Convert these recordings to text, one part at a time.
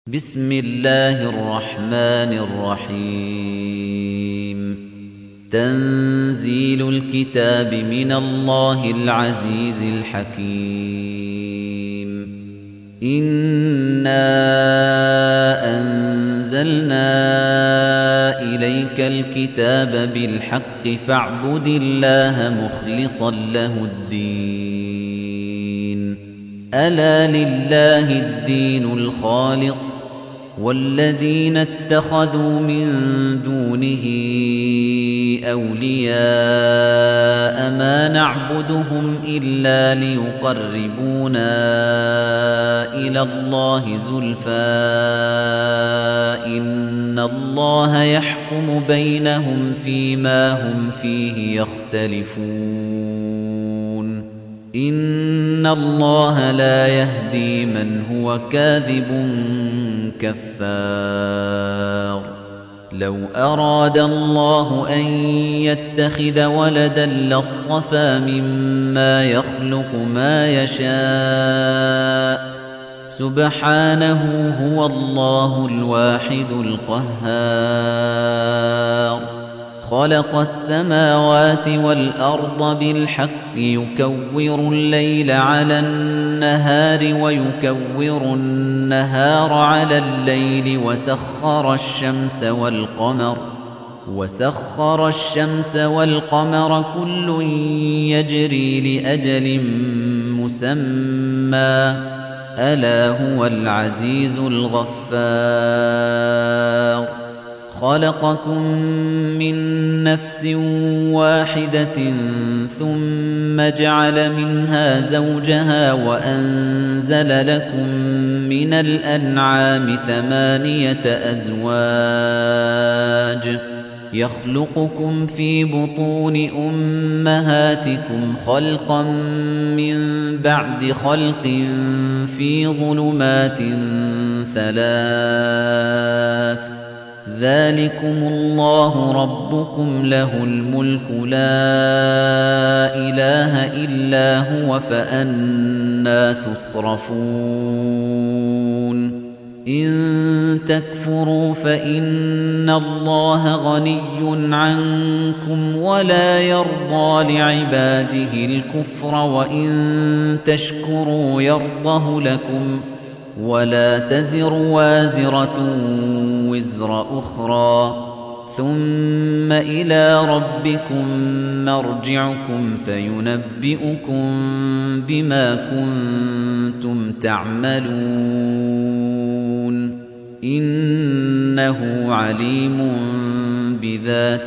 بسم الله الرحمن الرحيم تنزيل الكتاب من الله العزيز الحكيم إنا أنزلنا إليك الكتاب بالحق فاعبد الله مخلصا له الدين ألا لله الدين الخالص والذين اتخذوا من دونه أولياء ما نعبدهم إلا ليقربونا إلى الله زلفى إن الله يحكم بينهم فيما هم فيه يختلفون إن الله لا يهدي من هو كاذب كفار لو أراد الله أن يتخذ ولدا لاصطفى مما يخلق ما يشاء سبحانه هو الله الواحد القهار خلق السماوات والأرض بالحق يكور الليل على النهار ويكور النهار على الليل وسخر الشمس والقمر كل يجري لأجل مسمى ألا هو العزيز الغفار خلقكم من نفس واحدة ثم جعل منها زوجها وأنزل لكم من الأنعام 8 أزواج يخلقكم في بطون أمهاتكم خلقا من بعد خلق في ظلمات 3 ذلكم الله ربكم له الملك لا إله إلا هو فأنى تصرفون إن تكفروا فإن الله غني عنكم ولا يرضى لعباده الكفر وإن تشكروا يرضه لكم ولا تزر وازرة وزر أخرى ثم إلى ربكم مرجعكم فينبئكم بما كنتم تعملون إنه عليم بذات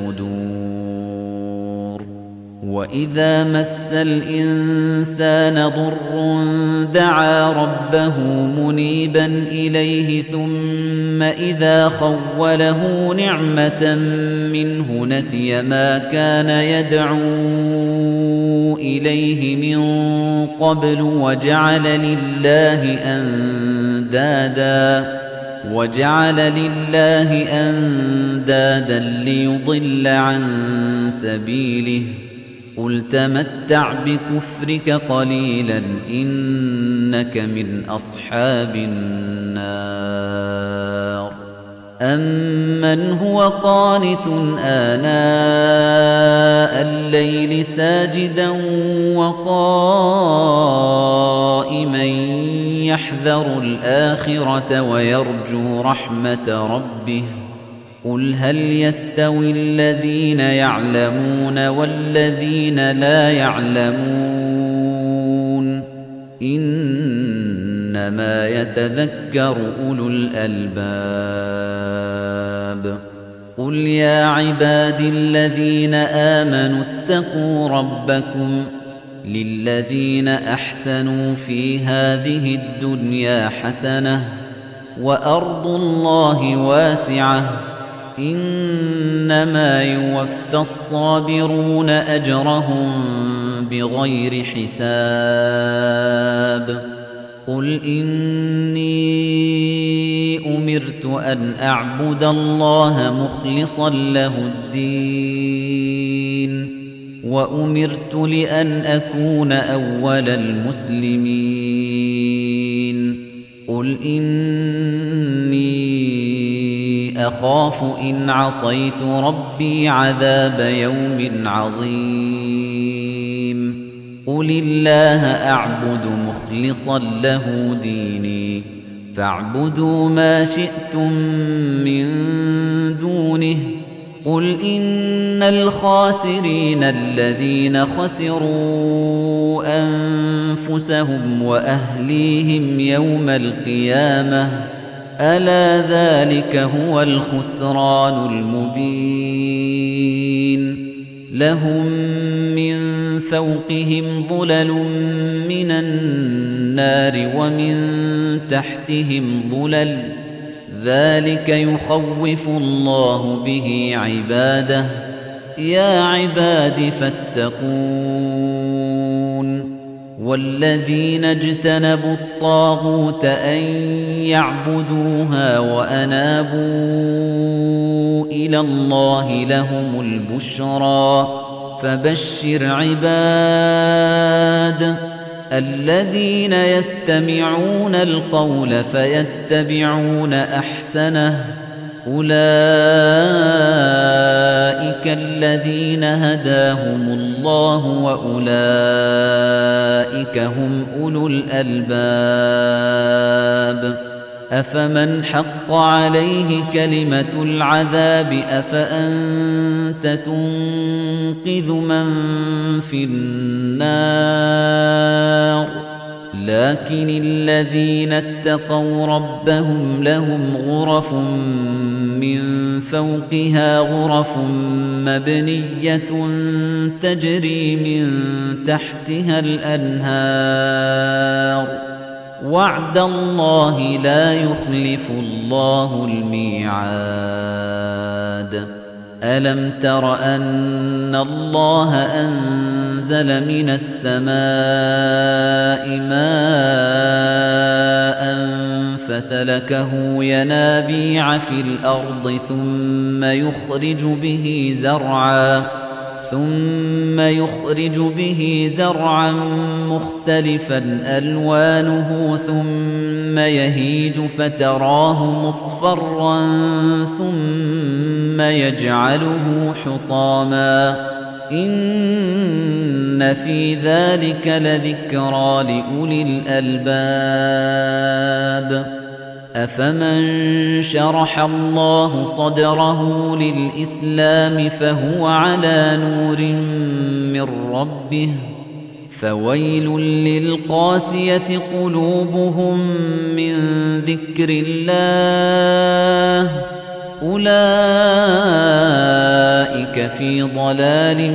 الصدور وإذا مس الإنسان ضر دعا ربه منيبا إليه ثم إذا خوله نعمة منه نسي ما كان يدعو إليه من قبل وجعل لله أندادا ليضل عن سبيله قل تمتع بكفرك قليلا إنك من أصحاب النار أمن هو قانت آناء الليل ساجدا وقائما يحذر الآخرة ويرجو رحمة ربه قل هل يستوي الذين يعلمون والذين لا يعلمون إنما يتذكر أولو الألباب قل يا عبادي الذين آمنوا اتقوا ربكم للذين أحسنوا في هذه الدنيا حسنة وأرض الله واسعة إنما يوفى الصابرون أجرهم بغير حساب قل إني أمرت أن أعبد الله مخلصا له الدين وأمرت لأن أكون أول المسلمين قل قُلْ إِنِّي أَخَافُ إِنْ عَصَيْتُ رَبِّي عَذَابَ يَوْمٍ عَظِيمٍ قُلِ اللَّهَ أَعْبُدُ مُخْلِصًا لَّهُ دِينِي فَاعْبُدُوا مَا شِئْتُم مِّن دُونِهِ قُلْ إِنَّ الْخَاسِرِينَ الَّذِينَ خَسِرُوا أَنفُسَهُمْ وَأَهْلِيهِمْ يَوْمَ الْقِيَامَةِ أَلَا ذَلِكَ هُوَ الْخُسْرَانُ الْمُبِينُ لَهُم مِّن فَوْقِهِمْ ظُلَلٌ مِّنَ النَّارِ وَمِن تَحْتِهِمْ ظُلَلٌ ذَلِكَ يُخَوِّفُ اللَّهُ بِهِ عِبَادَهُ يَا عِبَادِ فَاتَّقُونِ وَالَّذِينَ اجْتَنَبُوا الطَّاغُوتَ أَن يَعْبُدُوهَا وَأَنَابُوا إِلَى اللَّهِ لَهُمُ الْبُشْرَى فَبَشِّرْ عِبَادِ الَّذِينَ يَسْتَمِعُونَ الْقَوْلَ فَيَتَّبِعُونَ أَحْسَنَهُ أُولَئِكَ الَّذِينَ هَدَاهُمُ اللَّهُ وَأُولَئِكَ هُمْ أُولُو الْأَلْبَابِ أَفَمَنْ حَقَّ عَلَيْهِ كَلِمَةُ الْعَذَابِ أَفَأَنتَ تُنقِذُ مَن فِي النَّارِ لَكِنِ الَّذِينَ اتَّقَوْا رَبَّهُمْ لَهُمْ غُرَفٌ مِّن فَوْقِهَا غُرَفٌ مَّبْنِيَّةٌ تَجْرِي مِن تَحْتِهَا الْأَنْهَارُ وَعْدَ اللَّهِ لَا يُخْلِفُ اللَّهُ الْمِيعَادَ أَلَمْ تَرَ أَنَّ اللَّهَ أَنزَلَ مِنَ السَّمَاءِ مَاءً فَسَلَكَهُ يَنَابِيعَ فِي الْأَرْضِ ثُمَّ يُخْرِجُ بِهِ زَرْعًا مُخْتَلِفًا أَلْوَانُهُ ثُمَّ يَهِيجُ فَتَرَاهُ مُصْفَرًّا ثُمَّ يَجْعَلُهُ حُطَامًا إِنَّ في ذَلِكَ لَذِكْرَى لِأُولِي الْأَلْبَابِ أَفَمَن شَرَحَ اللَّهُ صَدْرَهُ لِلْإِسْلَامِ فَهُوَ عَلَى نُورٍ مِّن رَّبِّهِ فَوَيْلٌ لِّلْقَاسِيَةِ قُلُوبُهُم مِّن ذِكْرِ اللَّهِ أُولَئِكَ فِي ضَلَالٍ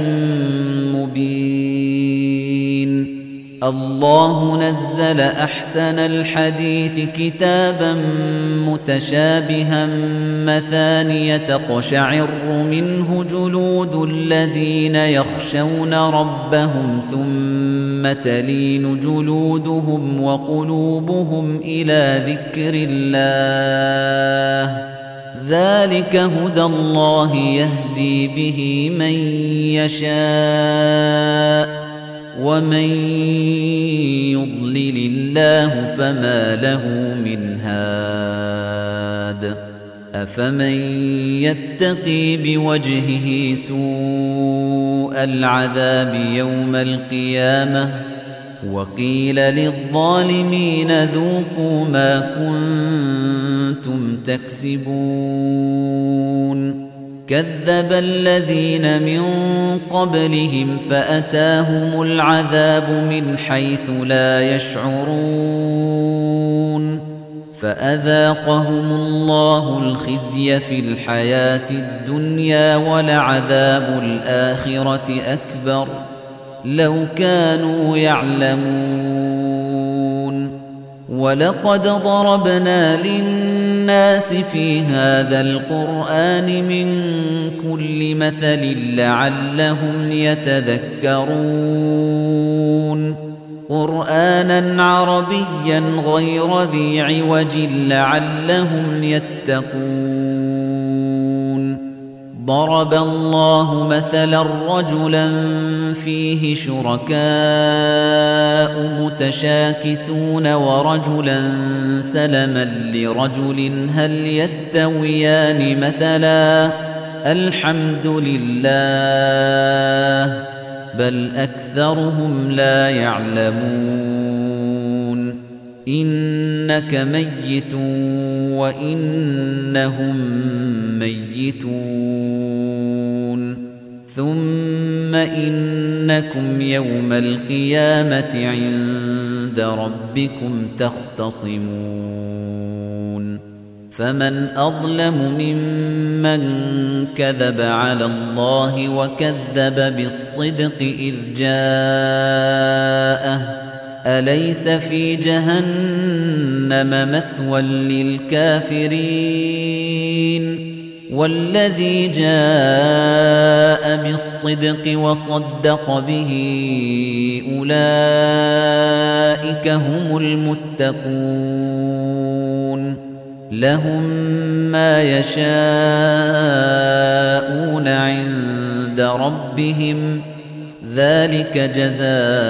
مُّبِينٍ الله نزل أحسن الحديث كتابا متشابها مثانية تقشعر منه جلود الذين يخشون ربهم ثم تلين جلودهم وقلوبهم إلى ذكر الله ذلك هدى الله يهدي به من يشاء ومن يضلل الله فما له من هاد أفمن يتقي بوجهه سوء العذاب يوم القيامة وقيل للظالمين ذوقوا ما كنتم تكسبون كذب الذين من قبلهم فأتاهم العذاب من حيث لا يشعرون فأذاقهم الله الخزي في الحياة الدنيا ولعذاب الآخرة أكبر لو كانوا يعلمون ولقد ضربنا للناس في هذا القرآن من كل مثل لعلهم يتذكرون قرآنا عربيا غير ذي عوج لعلهم يتقون ضرب الله مثلا رجلا فيه شركاء متشاكسون ورجلا سلما لرجل هل يستويان مثلا الحمد لله بل أكثرهم لا يعلمون إنك ميت وإنهم ميتون ثم إنكم يوم القيامة عند ربكم تختصمون فمن أظلم ممن كذب على الله وكذب بالصدق إذ جاءه أليس في جهنم مثوى للكافرين والذي جاء بالصدق وصدق به أولئك هم المتقون لهم ما يشاءون عند ربهم ذلك جزاء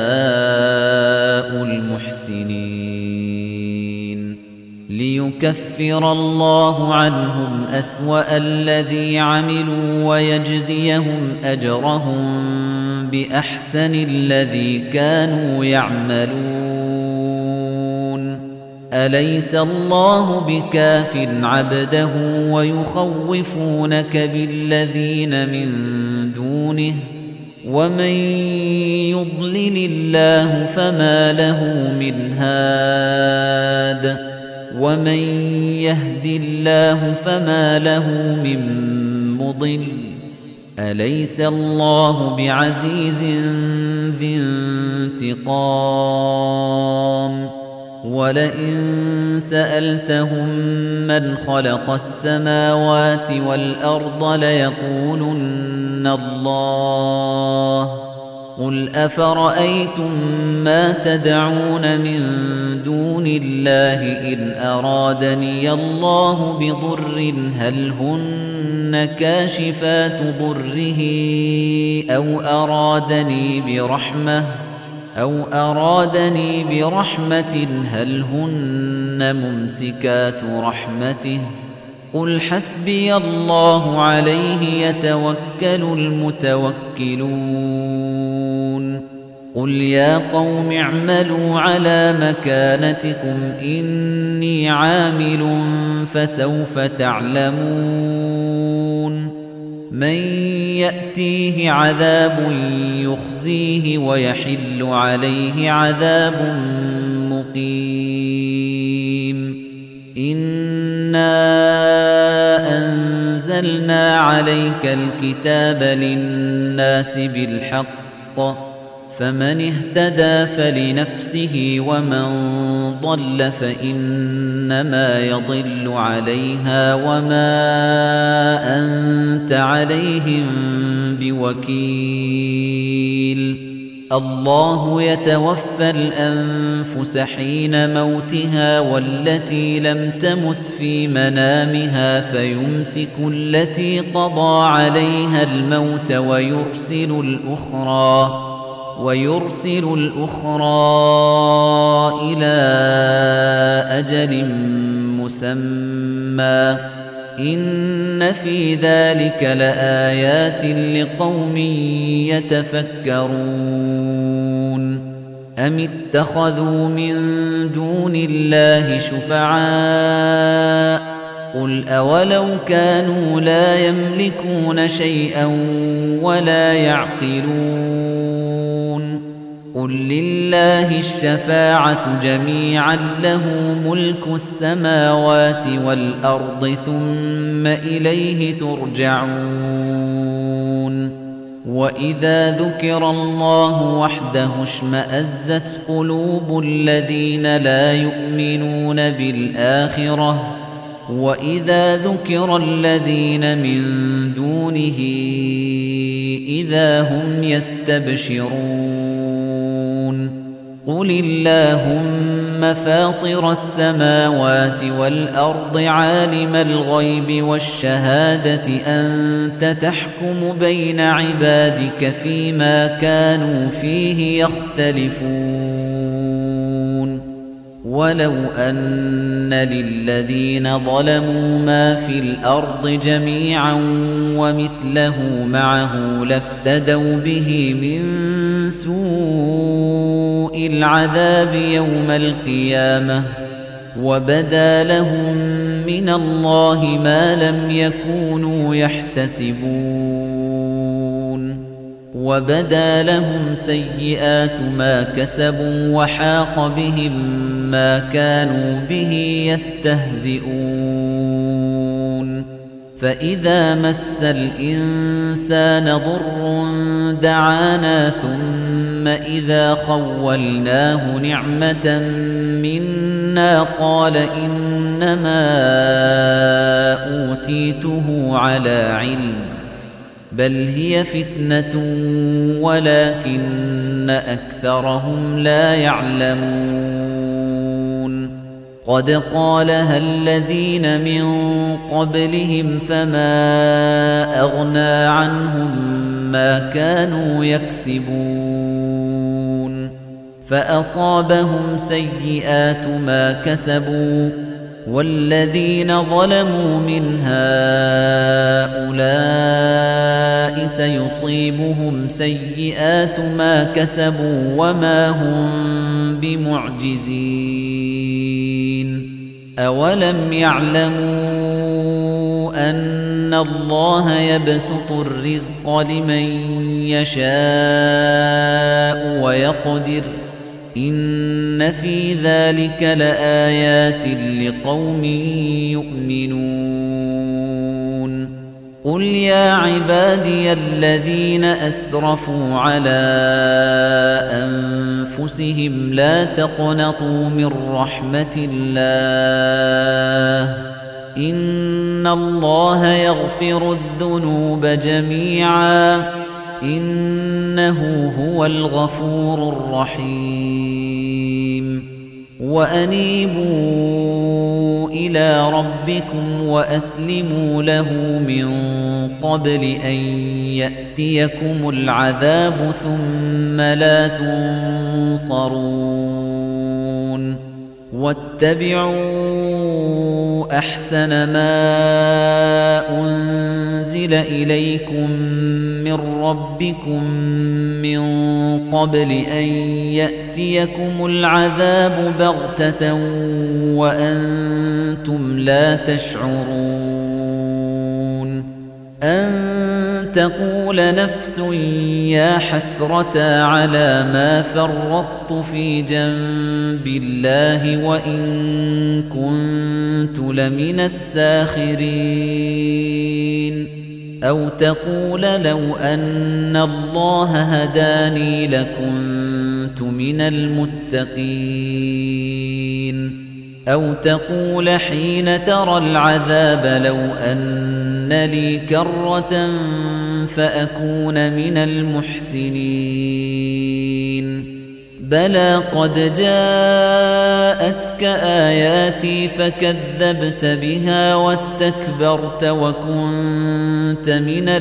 المحسنين ليكفر الله عنهم أسوأ الذي عملوا ويجزيهم أجرهم بأحسن الذي كانوا يعملون أليس الله بكاف عبده ويخوفونك بالذين من دونه ومن يضلل الله فما له من هاد ومن يهد الله فما له من مضل أليس الله بعزيز ذي انتقام ولئن سألتهم من خلق السماوات والأرض ليقولن الله قل أفرأيتم ما تدعون من دون الله إن أرادني الله بضر هل هن كاشفات ضره أو أرادني برحمة هل هن ممسكات رحمته قل حسبي الله عليه يتوكل المتوكلون قل يا قوم اعملوا على مكانتكم إني عامل فسوف تعلمون من يأتيه عذاب يخزيه ويحل عليه عذاب مقيم إنا أنزلنا عليك الكتاب للناس بالحق فمن اهتدى فلنفسه ومن ضل فإنما يضل عليها وما أنت عليهم بوكيل الله يتوفى الأنفس حين موتها والتي لم تمت في منامها فيمسك التي قضى عليها الموت ويرسل الأخرى إلى أجل مسمى إن في ذلك لآيات لقوم يتفكرون أم اتخذوا من دون الله شفعاء قل أولو كانوا لا يملكون شيئا ولا يعقلون قل لله الشفاعة جميعا له ملك السماوات والأرض ثم إليه ترجعون وإذا ذكر الله وحده اشمأزت قلوب الذين لا يؤمنون بالآخرة وإذا ذكر الذين من دونه إذا هم يستبشرون قُلِ اللَّهُمَّ فَاطِرَ السَّمَاوَاتِ وَالْأَرْضِ عَالِمَ الْغَيْبِ وَالشَّهَادَةِ أَنتَ تَحْكُمُ بَيْنَ عِبَادِكَ فِيمَا كَانُوا فِيهِ يَخْتَلِفُونَ وَلَوْ أَنَّ لِلَّذِينَ ظَلَمُوا مَا فِي الْأَرْضِ جَمِيعًا وَمِثْلَهُ مَعَهُ لَافْتَدَوْا بِهِ مِن سُوءِ الْعَذَابِ يَوْمَ الْقِيَامَةِ وَبَدَا لَهُم مِّنَ اللَّهِ مَا لَمْ يَكُونُوا يَحْتَسِبُونَ وَبَدَا لَهُمْ سَيِّئَاتُ مَا كَسَبُوا وَحَاقَ بِهِم مَّا كَانُوا بِهِ يَسْتَهْزِئُونَ فَإِذَا مَسَّ الْإِنسَانَ ضُرٌّ دَعَانَا ثُمَّ إِذَا خَوَّلْنَاهُ نِعْمَةً مِنَّا قَالَ إِنَّمَا أُوتِيتُهُ عَلَى عِلْمٍ بَلْ هِيَ فِتْنَةٌ وَلَكِنَّ أَكْثَرَهُمْ لَا يَعْلَمُونَ قَدْ قَالَهَا الَّذِينَ مِن قَبْلِهِمْ فَمَا أَغْنَىٰ عَنْهُم مَّا كَانُوا يَكْسِبُونَ فَأَصَابَهُمْ سَيِّئَاتُ مَا كَسَبُوا وَالَّذِينَ ظَلَمُوا مِنْ هَٰؤُلَاءِ سَيُصِيبُهُمْ سَيِّئَاتُ مَا كَسَبُوا وَمَا هُم بِمُعْجِزِينَ أَوَلَمْ يَعْلَمُوا أَنَّ اللَّهَ يَبْسُطُ الرِّزْقَ لِمَن يَشَاءُ وَيَقْدِرُ إِنَّ فِي ذَلِكَ لَآيَاتٍ لِقَوْمٍ يُؤْمِنُونَ قُلْ يَا عِبَادِيَ الَّذِينَ أَسْرَفُوا عَلَىٰ أَنفُسِهِمْ لَا تَقْنَطُوا مِن رَّحْمَةِ اللَّهِ إِنَّ اللَّهَ يَغْفِرُ الذُّنُوبَ جَمِيعًا إِنَّهُ هُوَ الْغَفُورُ الرَّحِيمُ وَأَنِيبُوا إِلَىٰ رَبِّكُمْ وَأَسْلِمُوا لَهُ مِن قَبْلِ أَن يَأْتِيَكُمُ الْعَذَابُ ثُمَّ لَا تُنصَرُونَ وَاتَّبِعُوا أَحْسَنَ مَا أُنزِلَ إِلَيْكُم مِّن رَّبِّكُم مِّن قَبْلِ أَن يَأْتِيَكُمُ الْعَذَابُ بَغْتَةً وَأَنتُمْ لَا تَشْعُرُونَ أَن تَقُولَ نَفْسٌ يَا حَسْرَتَا عَلَىٰ مَا فَرَّطتُ فِي جَنبِ اللَّهِ وَإِن كُنتُ لَمِنَ السَّاخِرِينَ أَوْ تَقُولَ لَوْ أَنَّ اللَّهَ هَدَانِي لَكُنتُ مِنَ الْمُتَّقِينَ أَوْ تَقُولَ حِينَ تَرَى الْعَذَابَ لَوْ أَنَّ لِي كَرَّةً فَأَكُونَ مِنَ الْمُحْسِنِينَ بَلَىٰ قَدْ جَاءَتْكَ آيَاتِي فَكَذَّبْتَ بِهَا وَاسْتَكْبَرْتَ وَكُنتَ مِنَ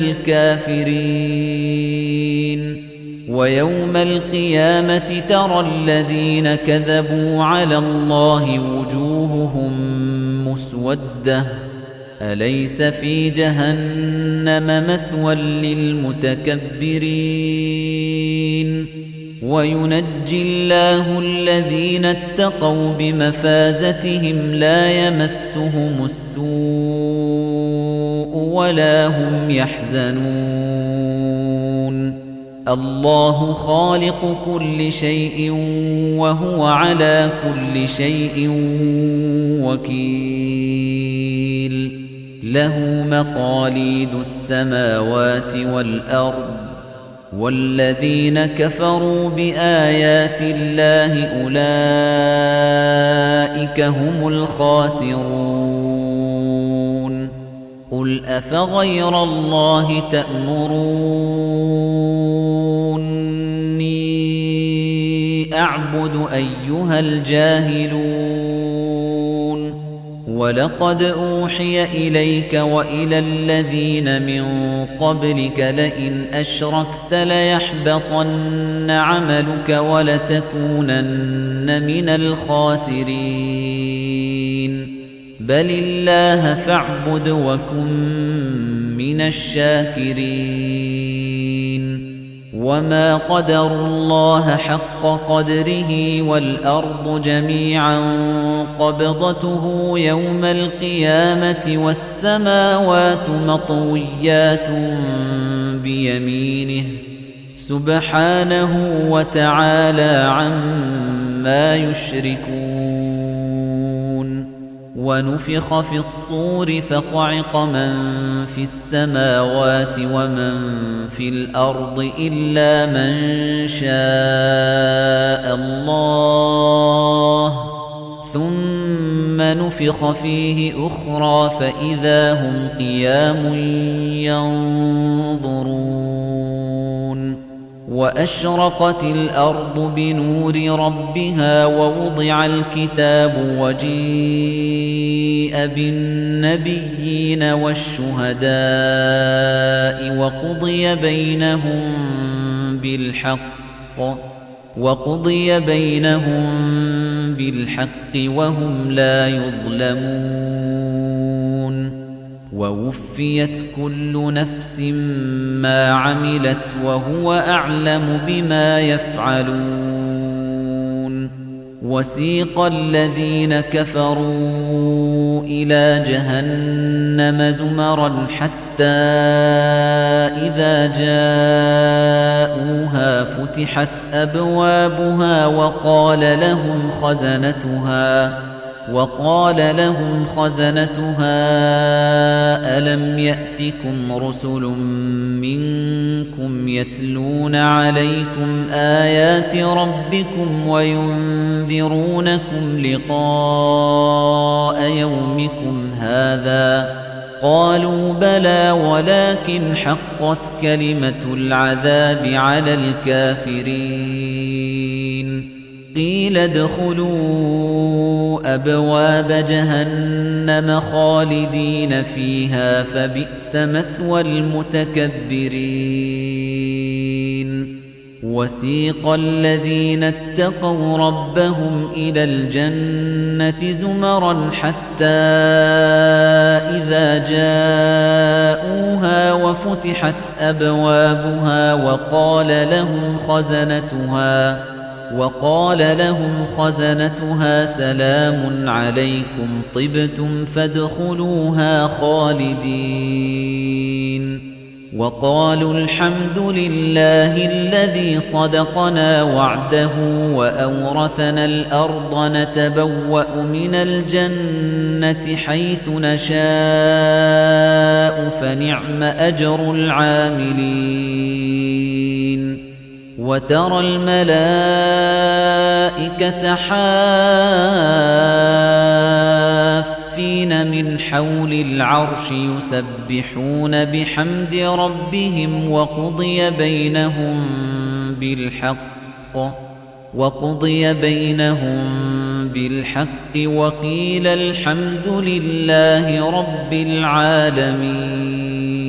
الْكَافِرِينَ وَيَوْمَ الْقِيَامَةِ تَرَى الَّذِينَ كَذَبُوا عَلَى اللَّهِ وُجُوهُهُم مُّسْوَدَّةٌ أَلَيْسَ فِي جَهَنَّمَ مَثْوًى لِّلْمُتَكَبِّرِينَ وَيُنَجِّي اللَّهُ الَّذِينَ اتَّقَوْا بِمَفَازَتِهِمْ لَا يَمَسُّهُمُ السُّوءُ وَلَا هُمْ يَحْزَنُونَ اللَّهُ خَالِقُ كُلِّ شَيْءٍ وَهُوَ عَلَى كُلِّ شَيْءٍ وَكِيلٌ لَهُ مَقَالِيدُ السَّمَاوَاتِ وَالْأَرْضِ وَالَّذِينَ كَفَرُوا بِآيَاتِ اللَّهِ أُولَئِكَ هُمُ الْخَاسِرُونَ قُلْ أَفَغَيْرَ اللَّهِ تَأْمُرُونِّي أَعْبُدُ نعبد أيها الجاهلون ولقد أوحي إليك وإلى الذين من قبلك لئن أشركت ليحبطن عملك ولتكونن من الخاسرين بل الله فاعبد وكن من الشاكرين وما قدروا الله حق قدره والأرض جميعا قبضته يوم القيامة والسماوات مطويات بيمينه سبحانه وتعالى عما يشركون ونفخ في الصور فصعق من في السماوات ومن في الأرض إلا من شاء الله ثم نفخ فيه أخرى فإذا هم قيام ينظرون وأشرقت الأرض بنور ربها ووضع الكتاب وجيء بالنبيين والشهداء وقضي بينهم بالحق وهم لا يظلمون ووفيت كل نفس ما عملت وهو أعلم بما يفعلون وسيق الذين كفروا إلى جهنم زمرا حتى إذا جاءوها فتحت أبوابها وقال لهم خزنتها ألم يأتكم رسل منكم يتلون عليكم آيات ربكم وينذرونكم لقاء يومكم هذا قالوا بلى ولكن حقت كلمة العذاب على الكافرين قيل ادخلوا أبواب جهنم خالدين فيها فبئس مثوى المتكبرين وسيق الذين اتقوا ربهم إلى الجنة زمرا حتى إذا جاءوها وفتحت أبوابها وقال لهم خزنتها سلام عليكم طبتم فادخلوها خالدين وقالوا الحمد لله الذي صدقنا وعده وأورثنا الأرض نتبوأ من الجنة حيث نشاء فنعم أجر العاملين وترى الملائكة حافين من حول العرش يسبحون بحمد ربهم وقضي بينهم بالحق وقيل الحمد لله رب العالمين